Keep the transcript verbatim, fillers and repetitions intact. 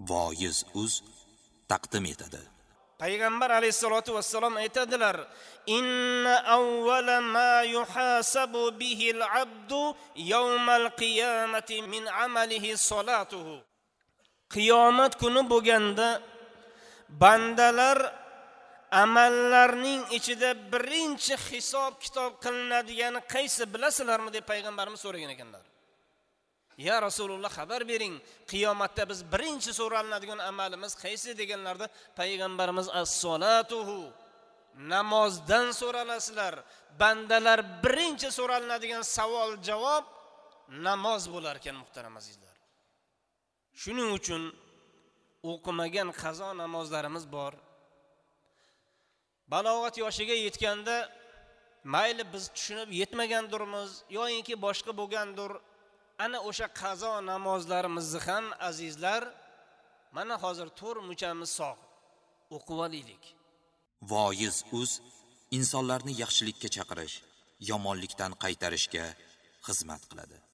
Voiz uz taqdim etadi. Payg'ambar alayhisolatu vassalom aytadilar: "Inna awwala ma yuhasabu bihi al-'abdu yawm al-qiyamati min 'amalihi salatuhu." Qiyomat kuni bo'lganda bandalar amallarning ichida birinchi hisob kitob qilinadigan qaysi bilasizlarmi deb payg'ambarimiz so'ragan ekanlar. Ya Rasululloh, xabar bering, qiyomatda biz birinchi so'ralinadigan amalimiz qaysi deganlarda payg'ambarimiz as-solatuhu, namozdan so'ralasizlar. Bandalar birinchi so'ralinadigan savol javob namoz bo'lar ekan, muhtaram azizlar. Shuning uchun o'qimagan qazo namozlarimiz bor. Balog'at yoshiga yetganda mayli biz tushunib yetmagandirmiz yoki boshqa bo'lgandir, ana o'sha qazo namozlarimizni ham azizlar mana hozir to'rt muchamiz sog' o'qib olaylik. Voiz uz insonlarni yaxshilikka chaqirish, yomonlikdan qaytarishga xizmat qiladi.